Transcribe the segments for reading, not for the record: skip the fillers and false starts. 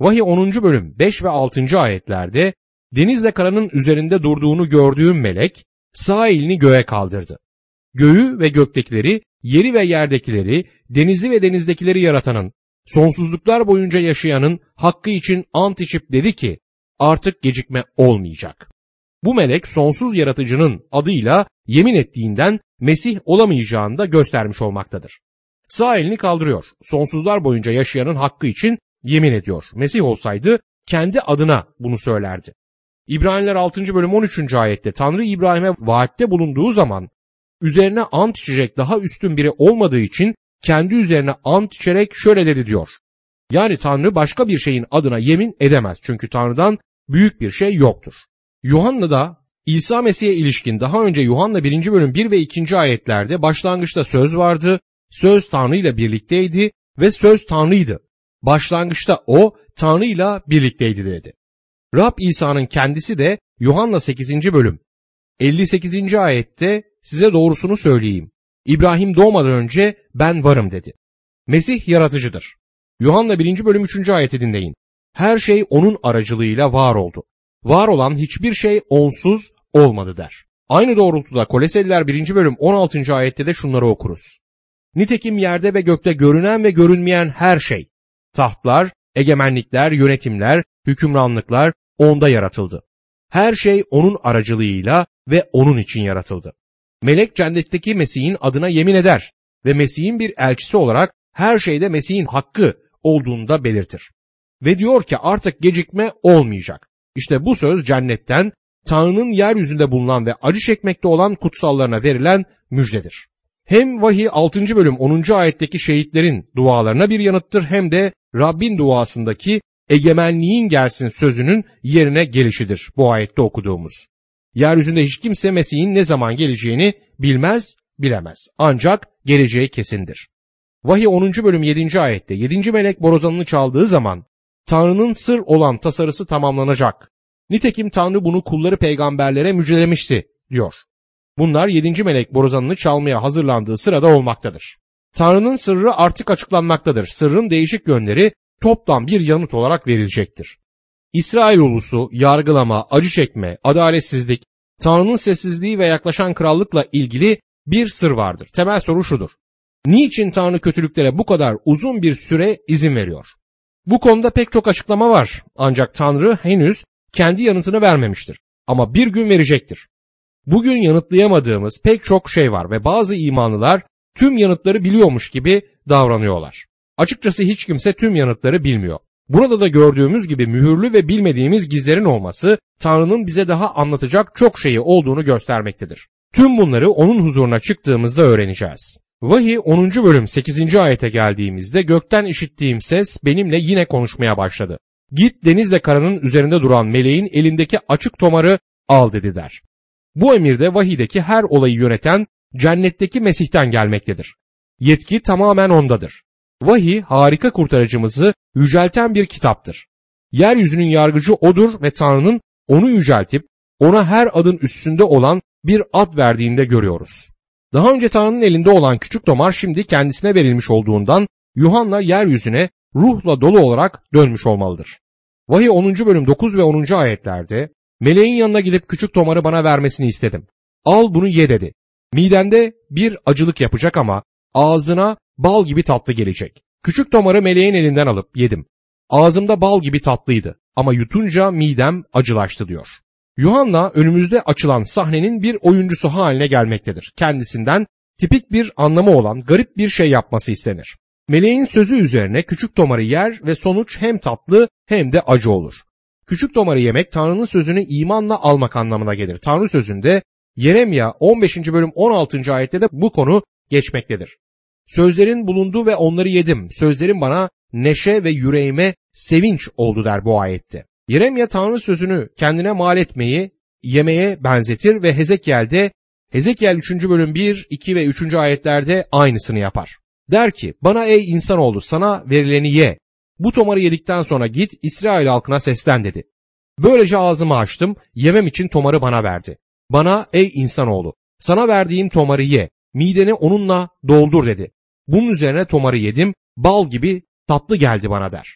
Vahiy 10. bölüm 5 ve 6. ayetlerde denizle karanın üzerinde durduğunu gördüğüm melek sağ elini göğe kaldırdı. Göğü ve göktekileri, yeri ve yerdekileri, denizi ve denizdekileri yaratanın, sonsuzluklar boyunca yaşayanın hakkı için ant içip dedi ki, artık gecikme olmayacak. Bu melek sonsuz yaratıcının adıyla yemin ettiğinden Mesih olamayacağını da göstermiş olmaktadır. Sağ elini kaldırıyor. Sonsuzlar boyunca yaşayanın hakkı için yemin ediyor. Mesih olsaydı kendi adına bunu söylerdi. İbraniler 6. bölüm 13. ayette Tanrı İbrahim'e vaatte bulunduğu zaman üzerine ant içecek daha üstün biri olmadığı için kendi üzerine ant içerek şöyle dedi diyor. Yani Tanrı başka bir şeyin adına yemin edemez. Çünkü Tanrı'dan büyük bir şey yoktur. Yuhanna'da İsa Mesih'e ilişkin daha önce Yuhanna 1. bölüm 1 ve 2. ayetlerde başlangıçta söz vardı, söz Tanrı ile birlikteydi ve söz Tanrı'ydı. Başlangıçta o Tanrı ile birlikteydi dedi. Rab İsa'nın kendisi de Yuhanna 8. bölüm 58. ayette size doğrusunu söyleyeyim. İbrahim doğmadan önce ben varım dedi. Mesih yaratıcıdır. Yuhanna 1. bölüm 3. ayeti dinleyin. Her şey onun aracılığıyla var oldu. Var olan hiçbir şey onsuz olmadı der. Aynı doğrultuda Koloseliler 1. bölüm 16. ayette de şunları okuruz. Nitekim yerde ve gökte görünen ve görünmeyen her şey, tahtlar, egemenlikler, yönetimler, hükümranlıklar onda yaratıldı. Her şey onun aracılığıyla ve onun için yaratıldı. Melek cennetteki Mesih'in adına yemin eder ve Mesih'in bir elçisi olarak her şeyde Mesih'in hakkı olduğunu da belirtir. Ve diyor ki artık gecikme olmayacak. İşte bu söz cennetten Tanrı'nın yeryüzünde bulunan ve acı çekmekte olan kutsallarına verilen müjdedir. Hem vahiy 6. bölüm 10. ayetteki şehitlerin dualarına bir yanıttır hem de Rabbin duasındaki egemenliğin gelsin sözünün yerine gelişidir bu ayette okuduğumuz. Yeryüzünde hiç kimse Mesih'in ne zaman geleceğini bilmez, bilemez. Ancak geleceği kesindir. Vahiy 10. bölüm 7. ayette 7. melek borazanını çaldığı zaman Tanrı'nın sır olan tasarısı tamamlanacak. Nitekim Tanrı bunu kulları peygamberlere müjdelemişti diyor. Bunlar 7. melek borazanını çalmaya hazırlandığı sırada olmaktadır. Tanrı'nın sırrı artık açıklanmaktadır. Sırrın değişik yönleri toplam bir yanıt olarak verilecektir. İsrail ulusu, yargılama, acı çekme, adaletsizlik, Tanrı'nın sessizliği ve yaklaşan krallıkla ilgili bir sır vardır. Temel soru şudur. Niçin Tanrı kötülüklere bu kadar uzun bir süre izin veriyor? Bu konuda pek çok açıklama var. Ancak Tanrı henüz kendi yanıtını vermemiştir. Ama bir gün verecektir. Bugün yanıtlayamadığımız pek çok şey var ve bazı imanlılar tüm yanıtları biliyormuş gibi davranıyorlar. Açıkçası hiç kimse tüm yanıtları bilmiyor. Burada da gördüğümüz gibi mühürlü ve bilmediğimiz gizlerin olması Tanrı'nın bize daha anlatacak çok şeyi olduğunu göstermektedir. Tüm bunları onun huzuruna çıktığımızda öğreneceğiz. Vahiy 10. bölüm 8. ayete geldiğimizde gökten işittiğim ses benimle yine konuşmaya başladı. Git denizle karanın üzerinde duran meleğin elindeki açık tomarı al dedi der. Bu emirde vahiydeki her olayı yöneten cennetteki Mesih'ten gelmektedir. Yetki tamamen ondadır. Vahiy harika kurtarıcımızı yücelten bir kitaptır. Yeryüzünün yargıcı odur ve Tanrı'nın onu yüceltip ona her adın üstünde olan bir ad verdiğinde görüyoruz. Daha önce Tanrı'nın elinde olan küçük tomar şimdi kendisine verilmiş olduğundan Yuhanna yeryüzüne ruhla dolu olarak dönmüş olmalıdır. Vahiy 10. bölüm 9 ve 10. ayetlerde meleğin yanına gidip küçük tomarı bana vermesini istedim. Al bunu ye dedi. Midende bir acılık yapacak ama ağzına bal gibi tatlı gelecek. Küçük tomarı meleğin elinden alıp yedim. Ağzımda bal gibi tatlıydı ama yutunca midem acılaştı diyor. Yuhanna önümüzde açılan sahnenin bir oyuncusu haline gelmektedir. Kendisinden tipik bir anlamı olan garip bir şey yapması istenir. Meleğin sözü üzerine küçük tomarı yer ve sonuç hem tatlı hem de acı olur. Küçük tomarı yemek Tanrı'nın sözünü imanla almak anlamına gelir. Tanrı sözünde Yeremya 15. bölüm 16. ayette de bu konu geçmektedir. Sözlerin bulundu ve onları yedim. Sözlerin bana neşe ve yüreğime sevinç oldu der bu ayette. Yeremya Tanrı sözünü kendine mal etmeyi yemeye benzetir ve Hezekiel 3. bölüm 1, 2 ve 3. ayetlerde aynısını yapar. Der ki bana ey insanoğlu sana verileni ye. Bu tomarı yedikten sonra git İsrail halkına seslen dedi. Böylece ağzımı açtım yemem için tomarı bana verdi. Bana ey insanoğlu sana verdiğim tomarı ye. Mideni onunla doldur dedi. Bunun üzerine tomarı yedim bal gibi tatlı geldi bana der.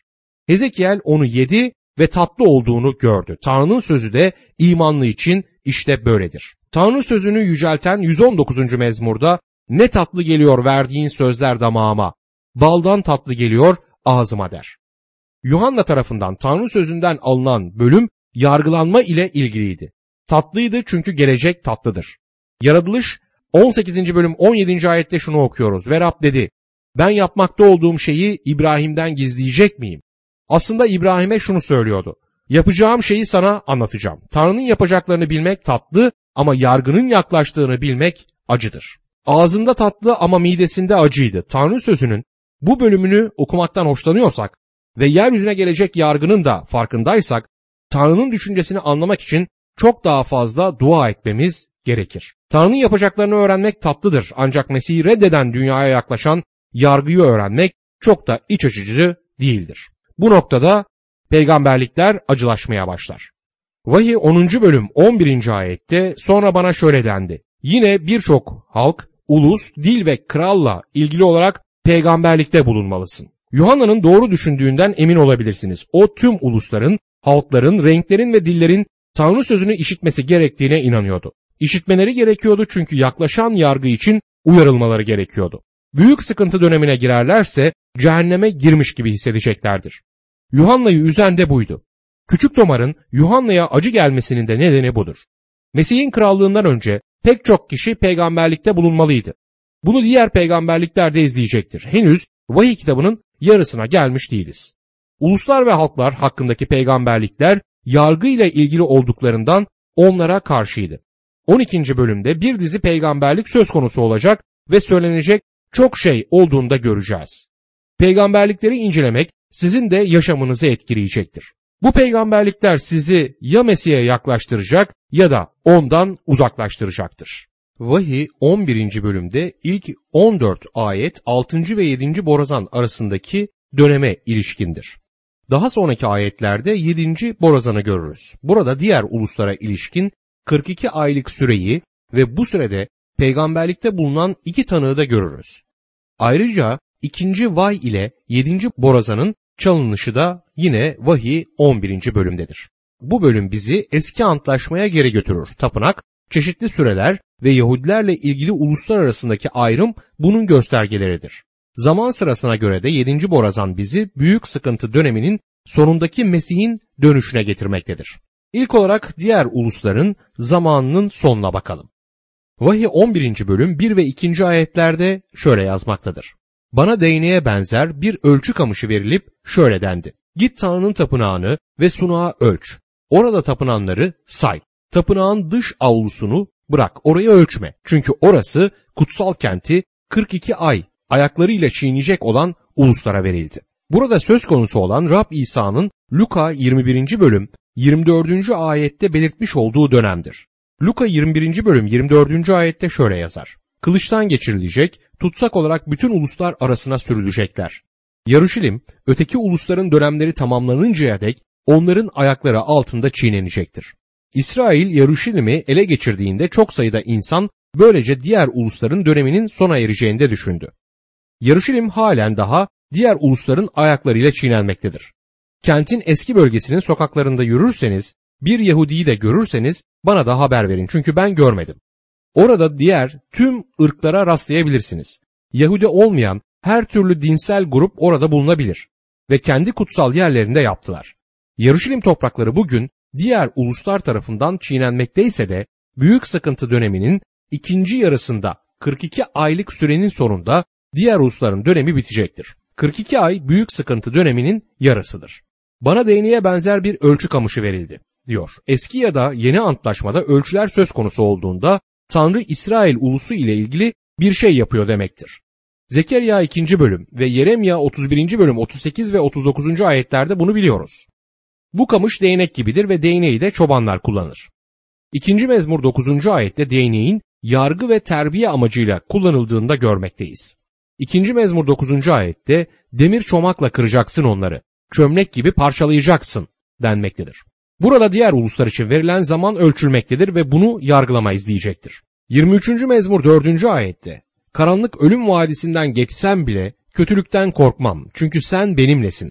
Hezekiel onu yedi ve tatlı olduğunu gördü. Tanrı'nın sözü de imanlı için işte böyledir. Tanrı sözünü yücelten 119. mezmurda ne tatlı geliyor verdiğin sözler damağıma, baldan tatlı geliyor ağzıma der. Yuhanna tarafından Tanrı sözünden alınan bölüm yargılanma ile ilgiliydi. Tatlıydı çünkü gelecek tatlıdır. Yaratılış 18. bölüm 17. ayette şunu okuyoruz. Ve Rab dedi, ben yapmakta olduğum şeyi İbrahim'den gizleyecek miyim? Aslında İbrahim'e şunu söylüyordu. Yapacağım şeyi sana anlatacağım. Tanrı'nın yapacaklarını bilmek tatlı ama yargının yaklaştığını bilmek acıdır. Ağzında tatlı ama midesinde acıydı. Tanrı sözünün bu bölümünü okumaktan hoşlanıyorsak ve yeryüzüne gelecek yargının da farkındaysak, Tanrı'nın düşüncesini anlamak için çok daha fazla dua etmemiz gerekir. Tanrı'nın yapacaklarını öğrenmek tatlıdır ancak Mesih'i reddeden dünyaya yaklaşan yargıyı öğrenmek çok da iç açıcı değildir. Bu noktada peygamberlikler acılaşmaya başlar. Vahiy 10. bölüm 11. ayette sonra bana şöyle dendi. Yine birçok halk, ulus, dil ve kralla ilgili olarak peygamberlikte bulunmalısın. Yuhanna'nın doğru düşündüğünden emin olabilirsiniz. O tüm ulusların, halkların, renklerin ve dillerin Tanrı sözünü işitmesi gerektiğine inanıyordu. İşitmeleri gerekiyordu çünkü yaklaşan yargı için uyarılmaları gerekiyordu. Büyük sıkıntı dönemine girerlerse cehenneme girmiş gibi hissedeceklerdir. Yuhanna'yı üzen de buydu. Küçük Tomar'ın Yuhanna'ya acı gelmesinin de nedeni budur. Mesih'in krallığından önce pek çok kişi peygamberlikte bulunmalıydı. Bunu diğer peygamberlikler de izleyecektir. Henüz vahiy kitabının yarısına gelmiş değiliz. Uluslar ve halklar hakkındaki peygamberlikler yargıyla ilgili olduklarından onlara karşıydı. 12. bölümde bir dizi peygamberlik söz konusu olacak ve söylenecek çok şey olduğunu da göreceğiz. Peygamberlikleri incelemek sizin de yaşamınızı etkileyecektir. Bu peygamberlikler sizi ya Mesih'e yaklaştıracak ya da ondan uzaklaştıracaktır. Vahiy 11. bölümde ilk 14 ayet 6. ve 7. borazan arasındaki döneme ilişkindir. Daha sonraki ayetlerde 7. borazanı görürüz. Burada diğer uluslara ilişkin 42 aylık süreyi ve bu sürede peygamberlikte bulunan 2 tanığı da görürüz. Ayrıca 2. vay ile 7. borazanın çalınışı da yine Vahiy 11. bölümdedir. Bu bölüm bizi eski antlaşmaya geri götürür. Tapınak, çeşitli süreler ve Yahudilerle ilgili uluslar arasındaki ayrım bunun göstergeleridir. Zaman sırasına göre de 7. borazan bizi büyük sıkıntı döneminin sonundaki Mesih'in dönüşüne getirmektedir. İlk olarak diğer ulusların zamanının sonuna bakalım. Vahiy 11. bölüm 1 ve 2. ayetlerde şöyle yazmaktadır. Bana değneğe benzer bir ölçü kamışı verilip şöyle dendi. Git Tanrı'nın tapınağını ve sunağı ölç. Orada tapınanları say. Tapınağın dış avlusunu bırak, orayı ölçme. Çünkü orası kutsal kenti 42 ay ayaklarıyla çiğneyecek olan uluslara verildi. Burada söz konusu olan Rab İsa'nın Luka 21. bölüm 24. ayette belirtmiş olduğu dönemdir. Luka 21. bölüm 24. ayette şöyle yazar. Kılıçtan geçirilecek, tutsak olarak bütün uluslar arasına sürülecekler. Yaruşilim, öteki ulusların dönemleri tamamlanıncaya dek onların ayakları altında çiğnenecektir. İsrail Yaruşilim'i ele geçirdiğinde çok sayıda insan böylece diğer ulusların döneminin sona ereceğini de düşündü. Yaruşilim halen daha diğer ulusların ayaklarıyla çiğnenmektedir. Kentin eski bölgesinin sokaklarında yürürseniz, bir Yahudi'yi de görürseniz bana da haber verin çünkü ben görmedim. Orada diğer tüm ırklara rastlayabilirsiniz. Yahudi olmayan her türlü dinsel grup orada bulunabilir ve kendi kutsal yerlerinde yaptılar. Yaruşilim toprakları bugün diğer uluslar tarafından çiğnenmekteyse de büyük sıkıntı döneminin ikinci yarısında 42 aylık sürenin sonunda diğer ulusların dönemi bitecektir. 42 ay büyük sıkıntı döneminin yarısıdır. Bana değneğe benzer bir ölçü kamışı verildi, diyor. Eski ya da yeni antlaşmada ölçüler söz konusu olduğunda Tanrı İsrail ulusu ile ilgili bir şey yapıyor demektir. Zekeriya 2. bölüm ve Yeremya 31. bölüm 38 ve 39. ayetlerde bunu biliyoruz. Bu kamış değnek gibidir ve değneği de çobanlar kullanır. 2. mezmur 9. ayette değneğin yargı ve terbiye amacıyla kullanıldığını da görmekteyiz. 2. mezmur 9. ayette demir çomakla kıracaksın onları, çömlek gibi parçalayacaksın denmektedir. Burada diğer uluslar için verilen zaman ölçülmektedir ve bunu yargılama izleyecektir. 23. mezmur 4. ayette karanlık ölüm vadisinden geçsem bile kötülükten korkmam çünkü sen benimlesin.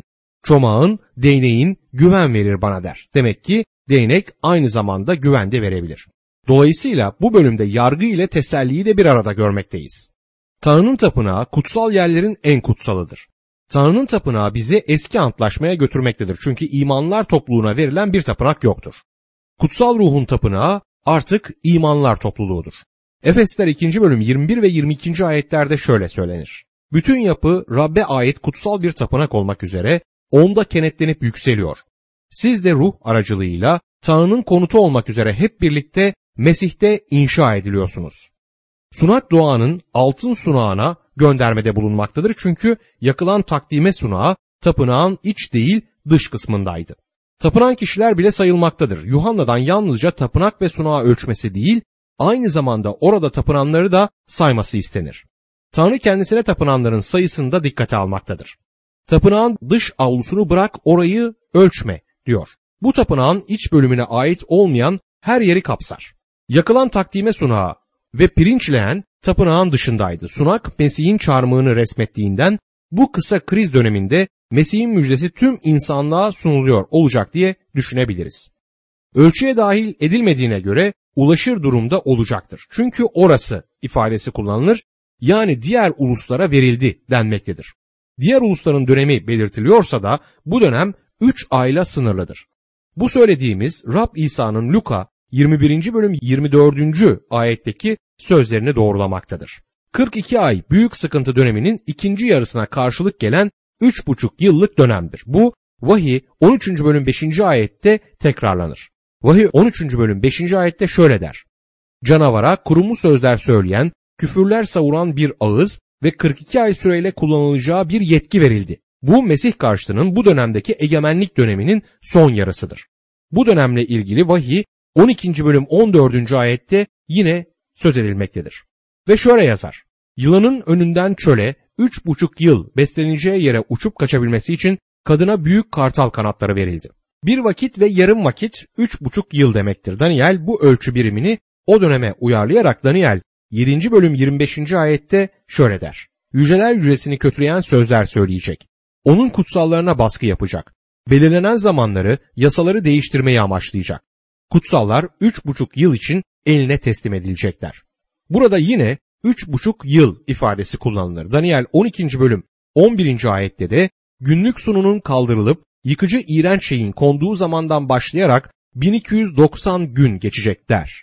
çomağın, değneğin güven verir bana der. Demek ki değnek aynı zamanda güven de verebilir. Dolayısıyla bu bölümde yargı ile teselliyi de bir arada görmekteyiz. Tanrı'nın tapınağı kutsal yerlerin en kutsalıdır. Tanrı'nın tapınağı bizi eski antlaşmaya götürmektedir. Çünkü imanlar topluluğuna verilen bir tapınak yoktur. Kutsal ruhun tapınağı artık imanlar topluluğudur. Efesler 2. bölüm 21 ve 22. ayetlerde şöyle söylenir. Bütün yapı Rab'be ait kutsal bir tapınak olmak üzere onda kenetlenip yükseliyor. Siz de ruh aracılığıyla Tanrı'nın konutu olmak üzere hep birlikte Mesih'te inşa ediliyorsunuz. Sunak doğanın altın sunağına göndermede bulunmaktadır çünkü yakılan takdime sunağı tapınağın iç değil dış kısmındaydı. Tapınan kişiler bile sayılmaktadır. Yuhanna'dan yalnızca tapınak ve sunağı ölçmesi değil, aynı zamanda orada tapınanları da sayması istenir. Tanrı kendisine tapınanların sayısını da dikkate almaktadır. Tapınağın dış avlusunu bırak orayı ölçme diyor. Bu tapınağın iç bölümüne ait olmayan her yeri kapsar. Yakılan takdime sunağı ve pirinç leğen tapınağın dışındaydı. Sunak Mesih'in çarmıhını resmettiğinden bu kısa kriz döneminde Mesih'in müjdesi tüm insanlığa sunuluyor olacak diye düşünebiliriz. Ölçüye dahil edilmediğine göre ulaşır durumda olacaktır. Çünkü orası ifadesi kullanılır, yani diğer uluslara verildi denmektedir. Diğer ulusların dönemi belirtiliyorsa da bu dönem 3 ayla sınırlıdır. Bu söylediğimiz Rab İsa'nın Luka 21. bölüm 24. ayetteki sözlerini doğrulamaktadır. 42 ay büyük sıkıntı döneminin ikinci yarısına karşılık gelen 3,5 yıllık dönemdir. Bu Vahiy 13. bölüm 5. ayette tekrarlanır. Vahiy 13. bölüm 5. ayette şöyle der. Canavara kurumlu sözler söyleyen, küfürler savuran bir ağız ve 42 ay süreyle kullanılacağı bir yetki verildi. Bu Mesih karşıtının bu dönemdeki egemenlik döneminin son yarısıdır. Bu dönemle ilgili Vahiy 12. bölüm 14. ayette yine söz edilmektedir. Ve şöyle yazar. Yılanın önünden çöle 3,5 yıl besleneceği yere uçup kaçabilmesi için kadına büyük kartal kanatları verildi. Bir vakit ve yarım vakit 3,5 yıl demektir. Daniel bu ölçü birimini o döneme uyarlayarak Daniel 7. bölüm 25. ayette şöyle der. Yüceler yücesini kötüleyen sözler söyleyecek. Onun kutsallarına baskı yapacak. Belirlenen zamanları, yasaları değiştirmeyi amaçlayacak. Kutsallar 3,5 yıl için eline teslim edilecekler. Burada yine 3,5 yıl ifadesi kullanılır. Daniel 12. bölüm 11. ayette de günlük sununun kaldırılıp yıkıcı iğrenç şeyin konduğu zamandan başlayarak 1290 gün geçecek der.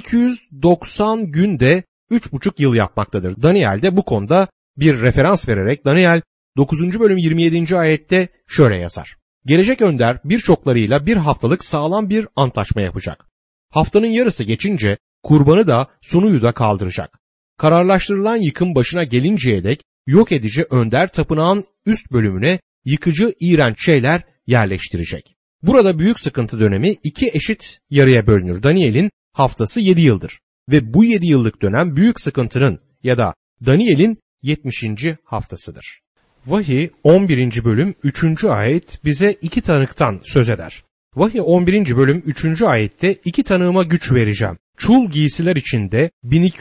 1290 gün de 3,5 yıl yapmaktadır. Daniel de bu konuda bir referans vererek Daniel 9. bölüm 27. ayette şöyle yazar. Gelecek önder birçoklarıyla bir haftalık sağlam bir antlaşma yapacak. Haftanın yarısı geçince kurbanı da sunuyu da kaldıracak. Kararlaştırılan yıkım başına gelinceye dek yok edici önder tapınağın üst bölümüne yıkıcı iğrenç şeyler yerleştirecek. Burada büyük sıkıntı dönemi 2 eşit yarıya bölünür. Daniel'in haftası 7 yıldır ve bu 7 yıllık dönem büyük sıkıntının ya da Daniel'in 70. haftasıdır. Vahiy 11. bölüm 3. ayet bize 2 tanıktan söz eder. Vahiy 11. bölüm 3. ayette 2 tanığıma güç vereceğim. Çul giysiler içinde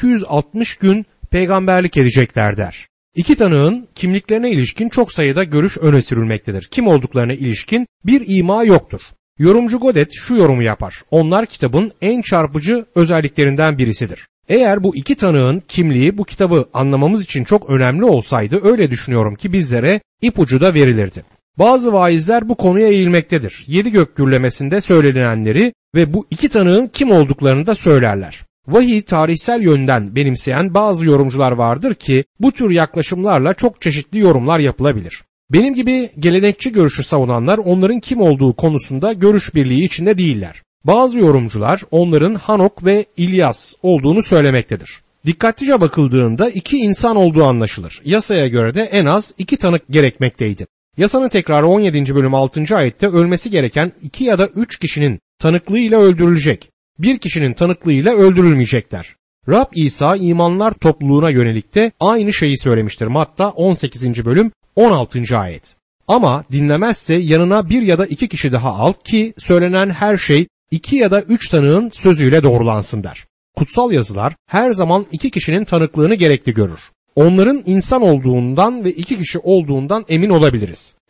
1260 gün peygamberlik edecekler der. 2 tanığın kimliklerine ilişkin çok sayıda görüş öne sürülmektedir. Kim olduklarına ilişkin bir ima yoktur. Yorumcu Godet şu yorumu yapar. Onlar kitabın en çarpıcı özelliklerinden birisidir. Eğer bu 2 tanığın kimliği bu kitabı anlamamız için çok önemli olsaydı öyle düşünüyorum ki bizlere ipucu da verilirdi. Bazı vaizler bu konuya eğilmektedir. 7 gök gürlemesinde söylenenleri ve bu 2 tanığın kim olduklarını da söylerler. Vahiy tarihsel yönden benimseyen bazı yorumcular vardır ki bu tür yaklaşımlarla çok çeşitli yorumlar yapılabilir. Benim gibi gelenekçi görüşü savunanlar onların kim olduğu konusunda görüş birliği içinde değiller. Bazı yorumcular onların Hanok ve İlyas olduğunu söylemektedir. Dikkatlice bakıldığında 2 insan olduğu anlaşılır. Yasaya göre de en az 2 tanık gerekmekteydi. Yasanın tekrarı 17. bölüm 6. ayette ölmesi gereken 2 ya da 3 kişinin tanıklığıyla öldürülecek. Bir kişinin tanıklığıyla öldürülmeyecekler. Rab İsa imanlar topluluğuna yönelik de aynı şeyi söylemiştir. Matta 18. bölüm 16. ayet. Ama dinlemezse yanına 1 ya da 2 kişi daha al ki söylenen her şey 2 ya da 3 tanığın sözüyle doğrulansın der. Kutsal yazılar her zaman 2 kişinin tanıklığını gerekli görür. Onların insan olduğundan ve 2 kişi olduğundan emin olabiliriz.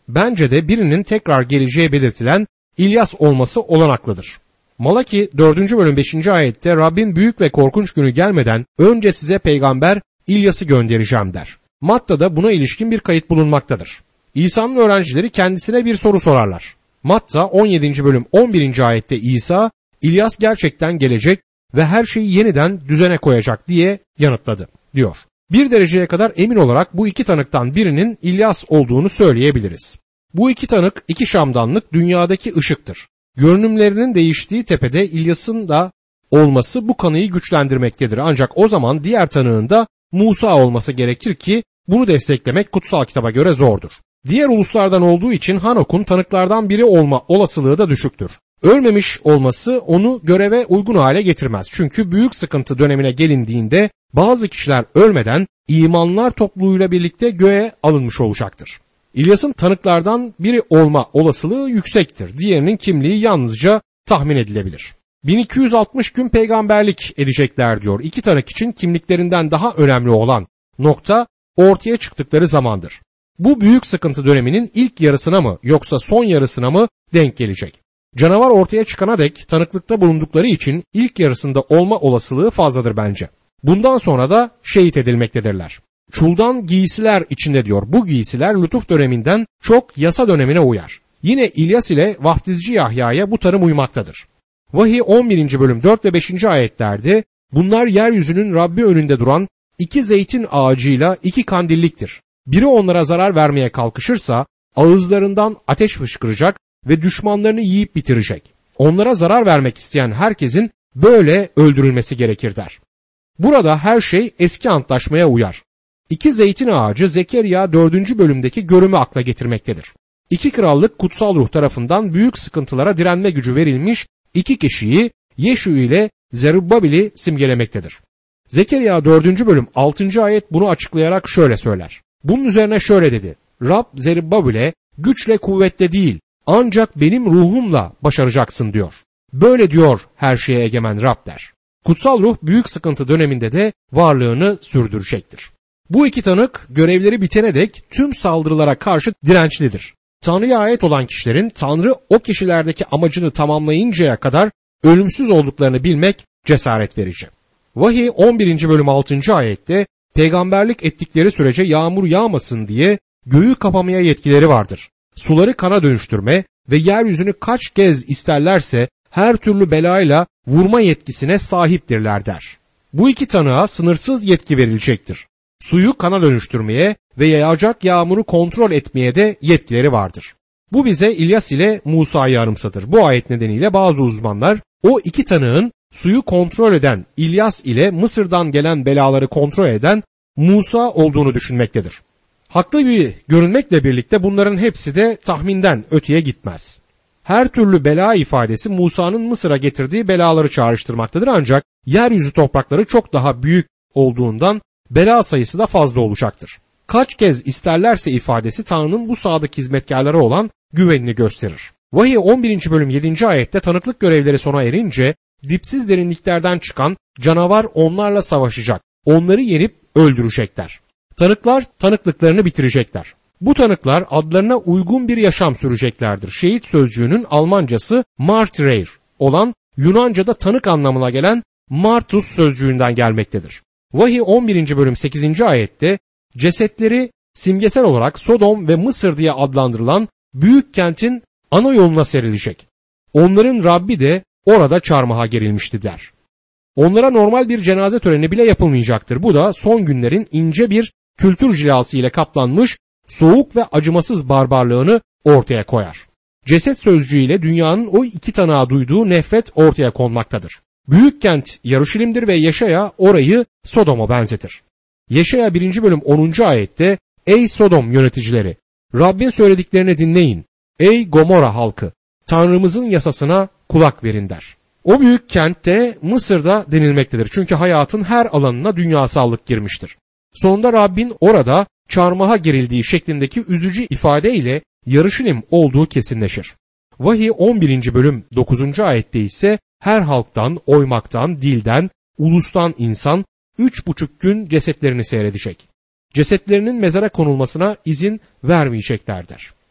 bence de birinin tekrar geleceği belirtilen İlyas olması olanaklıdır. Malaki 4. bölüm 5. ayette Rabbin büyük ve korkunç günü gelmeden önce size peygamber İlyas'ı göndereceğim der. Matta'da buna ilişkin bir kayıt bulunmaktadır. İsa'nın öğrencileri kendisine bir soru sorarlar. Matta 17. bölüm 11. ayette İsa, İlyas gerçekten gelecek ve her şeyi yeniden düzene koyacak diye yanıtladı diyor. Bir dereceye kadar emin olarak bu iki tanıktan birinin İlyas olduğunu söyleyebiliriz. Bu iki tanık iki şamdanlık dünyadaki ışıktır. Görünümlerinin değiştiği tepede İlyas'ın da olması bu kanıyı güçlendirmektedir. Ancak o zaman diğer tanığın da Musa olması gerekir ki bunu desteklemek kutsal kitaba göre zordur. Diğer uluslardan olduğu için Hanok'un tanıklardan biri olma olasılığı da düşüktür. Ölmemiş olması onu göreve uygun hale getirmez. Çünkü büyük sıkıntı dönemine gelindiğinde bazı kişiler ölmeden imanlar topluluğuyla birlikte göğe alınmış olacaktır. İlyas'ın tanıklardan biri olma olasılığı yüksektir. Diğerinin kimliği yalnızca tahmin edilebilir. 1260 gün peygamberlik edecekler diyor. İki tanık için kimliklerinden daha önemli olan nokta ortaya çıktıkları zamandır. Bu büyük sıkıntı döneminin ilk yarısına mı yoksa son yarısına mı denk gelecek? Canavar ortaya çıkana dek tanıklıkta bulundukları için ilk yarısında olma olasılığı fazladır bence. Bundan sonra da şehit edilmektedirler. Çuldan giysiler içinde diyor. Bu giysiler lütuf döneminden çok yasa dönemine uyar. Yine İlyas ile vaftizci Yahya'ya bu tanım uymaktadır. Vahiy 11. bölüm 4 ve 5. ayetlerde bunlar yeryüzünün Rabbi önünde duran iki zeytin ağacıyla iki kandilliktir. Biri onlara zarar vermeye kalkışırsa ağızlarından ateş fışkıracak ve düşmanlarını yiyip bitirecek. Onlara zarar vermek isteyen herkesin böyle öldürülmesi gerekir der. Burada her şey eski antlaşmaya uyar. İki zeytin ağacı Zekeriya 4. bölümdeki görümü akla getirmektedir. İki krallık kutsal ruh tarafından büyük sıkıntılara direnme gücü verilmiş iki kişiyi Yeşu ile Zerubbabil'i simgelemektedir. Zekeriya 4. bölüm 6. ayet bunu açıklayarak şöyle söyler. Bunun üzerine şöyle dedi. Rab Zerubbabil'e güçle kuvvetle değil ancak benim ruhumla başaracaksın diyor. Böyle diyor her şeye egemen Rab der. Kutsal ruh büyük sıkıntı döneminde de varlığını sürdürecektir. Bu iki tanık görevleri bitene dek tüm saldırılara karşı dirençlidir. Tanrı'ya ait olan kişilerin Tanrı o kişilerdeki amacını tamamlayıncaya kadar ölümsüz olduklarını bilmek cesaret verici. Vahiy 11. bölüm 6. ayette peygamberlik ettikleri sürece yağmur yağmasın diye göğü kapamaya yetkileri vardır. Suları kana dönüştürme ve yeryüzünü kaç kez isterlerse her türlü belayla vurma yetkisine sahiptirler der. Bu iki tanığa sınırsız yetki verilecektir. Suyu kana dönüştürmeye ve yağacak yağmuru kontrol etmeye de yetkileri vardır. Bu bize İlyas ile Musa'yı anımsatır. Bu ayet nedeniyle bazı uzmanlar o iki tanığın suyu kontrol eden İlyas ile Mısır'dan gelen belaları kontrol eden Musa olduğunu düşünmektedir. Haklı bir görünmekle birlikte bunların hepsi de tahminden öteye gitmez. Her türlü bela ifadesi Musa'nın Mısır'a getirdiği belaları çağrıştırmaktadır ancak yeryüzü toprakları çok daha büyük olduğundan bela sayısı da fazla olacaktır. Kaç kez isterlerse ifadesi Tanrı'nın bu sadık hizmetkarlara olan güvenini gösterir. Vahiy 11. bölüm 7. ayette tanıklık görevleri sona erince dipsiz derinliklerden çıkan canavar onlarla savaşacak. Onları yenip öldürecekler. Tanıklar tanıklıklarını bitirecekler. Bu tanıklar adlarına uygun bir yaşam süreceklerdir. Şehit sözcüğünün Almancası Martyr olan Yunanca'da tanık anlamına gelen Martus sözcüğünden gelmektedir. Vahiy 11. bölüm 8. ayette cesetleri simgesel olarak Sodom ve Mısır diye adlandırılan büyük kentin ana yoluna serilecek. Onların Rabbi de orada çarmıha gerilmişti der. Onlara normal bir cenaze töreni bile yapılmayacaktır. Bu da son günlerin ince bir kültür cilası ile kaplanmış soğuk ve acımasız barbarlığını ortaya koyar. Ceset sözcüğüyle dünyanın o iki tanığa duyduğu nefret ortaya konmaktadır. Büyük kent Yaruşilim'dir ve Yeşaya orayı Sodom'a benzetir. Yeşaya 1. bölüm 10. ayette ey Sodom yöneticileri Rabbin söylediklerini dinleyin. Ey Gomorra halkı Tanrımızın yasasına kulak verin der. O büyük kentte Mısır'da denilmektedir. Çünkü hayatın her alanına dünyasallık girmiştir. Sonunda Rabbin orada çarmıha gerildiği şeklindeki üzücü ifadeyle Yaruşilim olduğu kesinleşir. Vahiy 11. bölüm 9. ayette ise her halktan, oymaktan, dilden, ulustan insan 3,5 gün cesetlerini seyredecek. Cesetlerinin mezara konulmasına izin vermeyeceklerdir.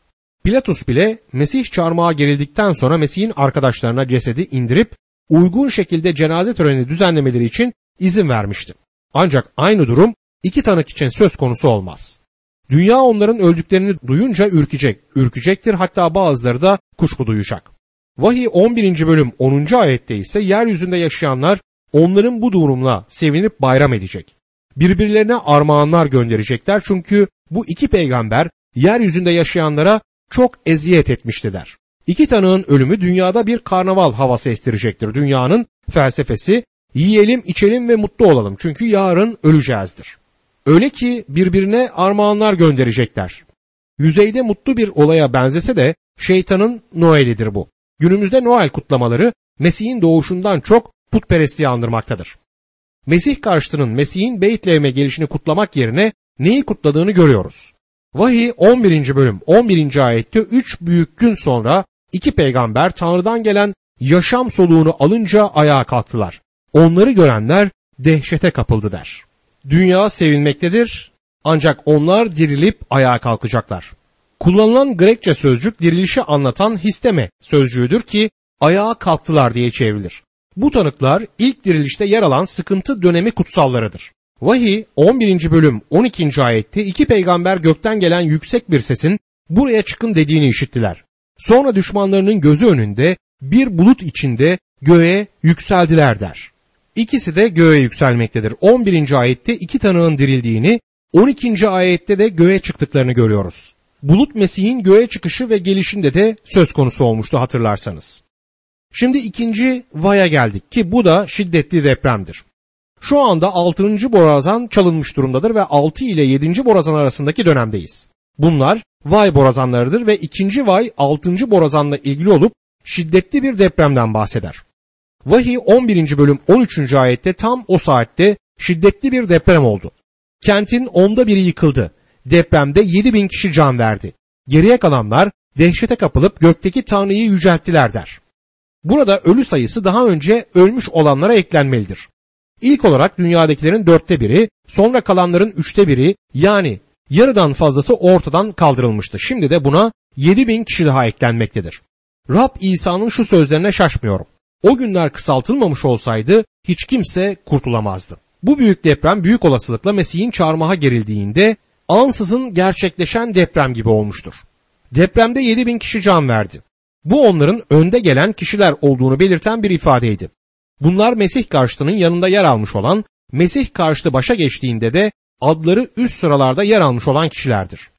Pilatus bile Mesih çarmıha gerildikten sonra Mesih'in arkadaşlarına cesedi indirip uygun şekilde cenaze töreni düzenlemeleri için izin vermişti. Ancak aynı durum iki tanık için söz konusu olmaz. Dünya onların öldüklerini duyunca ürkecektir, hatta bazıları da kuşku duyacak. Vahiy 11. bölüm 10. ayette ise yeryüzünde yaşayanlar onların bu durumla sevinip bayram edecek. Birbirlerine armağanlar gönderecekler çünkü bu iki peygamber yeryüzünde yaşayanlara çok eziyet etmiştiler. İki tanığın ölümü dünyada bir karnaval havası estirecektir. Dünyanın felsefesi yiyelim, içelim ve mutlu olalım çünkü yarın öleceğizdir. Öyle ki birbirine armağanlar gönderecekler. Yüzeyde mutlu bir olaya benzese de şeytanın Noel'idir bu. Günümüzde Noel kutlamaları Mesih'in doğuşundan çok putperestliği andırmaktadır. Mesih karşıtının Mesih'in Beytlehem'e gelişini kutlamak yerine neyi kutladığını görüyoruz. Vahiy 11. bölüm 11. ayette 3 büyük gün sonra iki peygamber Tanrı'dan gelen yaşam soluğunu alınca ayağa kalktılar. Onları görenler dehşete kapıldı der. Dünya sevinmektedir ancak onlar dirilip ayağa kalkacaklar. Kullanılan Grekçe sözcük dirilişi anlatan histeme sözcüğüdür ki ayağa kalktılar diye çevrilir. Bu tanıklar ilk dirilişte yer alan sıkıntı dönemi kutsallarıdır. Vahiy 11. bölüm 12. ayette iki peygamber gökten gelen yüksek bir sesin buraya çıkın dediğini işittiler. Sonra düşmanlarının gözü önünde bir bulut içinde göğe yükseldiler der. İkisi de göğe yükselmektedir. 11. ayette iki tanığın dirildiğini, 12. ayette de göğe çıktıklarını görüyoruz. Bulut Mesih'in göğe çıkışı ve gelişinde de söz konusu olmuştu hatırlarsanız. Şimdi ikinci vaya geldik ki bu da şiddetli depremdir. Şu anda 6. borazan çalınmış durumdadır ve 6 ile 7. borazan arasındaki dönemdeyiz. Bunlar vay borazanlarıdır ve ikinci vay 6. borazanla ilgili olup şiddetli bir depremden bahseder. Vahiy 11. bölüm 13. ayette tam o saatte şiddetli bir deprem oldu. Kentin 1/10 yıkıldı. Depremde 7.000 kişi can verdi. Geriye kalanlar dehşete kapılıp gökteki Tanrı'yı yücelttiler der. Burada ölü sayısı daha önce ölmüş olanlara eklenmelidir. İlk olarak dünyadakilerin 1/4, sonra kalanların 1/3 yani yarıdan fazlası ortadan kaldırılmıştı. Şimdi de buna 7.000 kişi daha eklenmektedir. Rab İsa'nın şu sözlerine şaşmıyorum. O günler kısaltılmamış olsaydı hiç kimse kurtulamazdı. Bu büyük deprem büyük olasılıkla Mesih'in çarmıha gerildiğinde ansızın gerçekleşen deprem gibi olmuştur. Depremde 7.000 kişi can verdi. Bu onların önde gelen kişiler olduğunu belirten bir ifadeydi. Bunlar Mesih karşıtının yanında yer almış olan, Mesih karşıtı başa geçtiğinde de adları üst sıralarda yer almış olan kişilerdir.